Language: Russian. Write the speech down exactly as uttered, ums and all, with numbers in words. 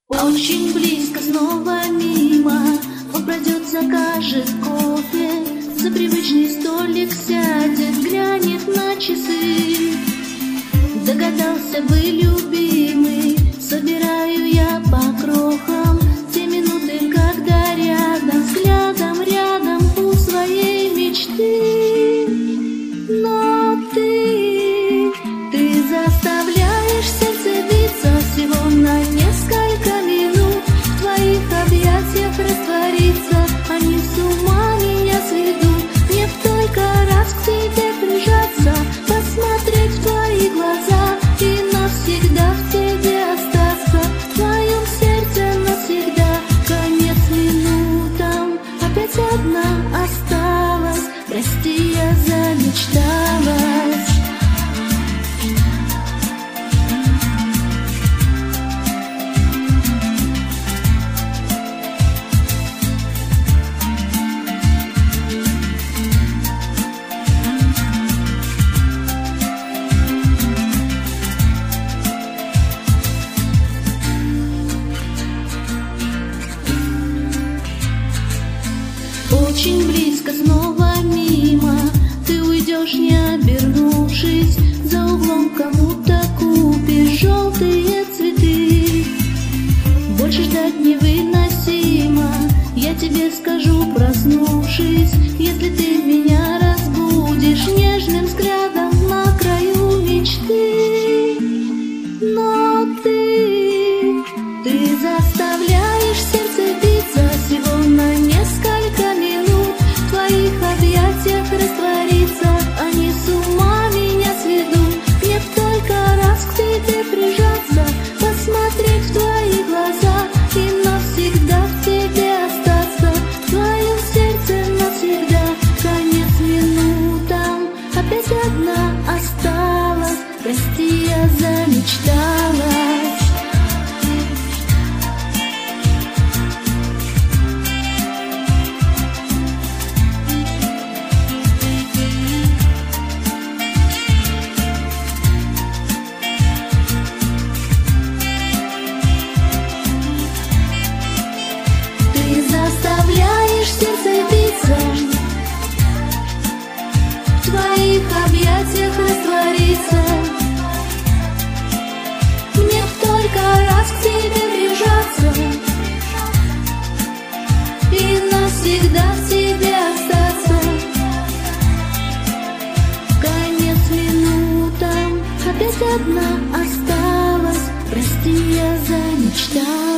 Очень близко, снова мимо. Он пройдет, закажет кофе, за привычный столик сядет, глянет на часы. Догадался бы, любимый, собираю я по крохам те минуты, когда рядом, взглядом рядом у своей мечты. Но ты, ты заставляешь сердце биться всего на несколько минут, в твоих объятиях раствориться, они с ума меня сведут. Мне б только раз к тебе прижаться, посмотреть в твои глаза и навсегда в тебе остаться, в твоем сердце навсегда. Конец минутам, опять одна осталась, прости, я замечталась. Очень близко, снова мимо. Ты уйдешь, не обернувшись, за углом кому-то купишь желтые цветы. Больше ждать невыносимо, я тебе скажу, проснувшись, если ты меня разбудишь нежным взглядом на краю мечты. Но ты, ты заставляешь сердце биться всего на несколько минут, в твоих объятиях раствориться, они с ума меня сведут. Мне б только раз к тебе прижаться, посмотреть в твои глаза и навсегда в тебе остаться, в твоем сердце навсегда. Конец минутам, опять одна осталась, прости, я замечталась. Ты заставляешь сердце биться, в твоих объятиях раствориться. Мне б только раз к тебе прижаться и навсегда в тебе остаться. Конец минутам, опять одна осталась, прости, я замечталась.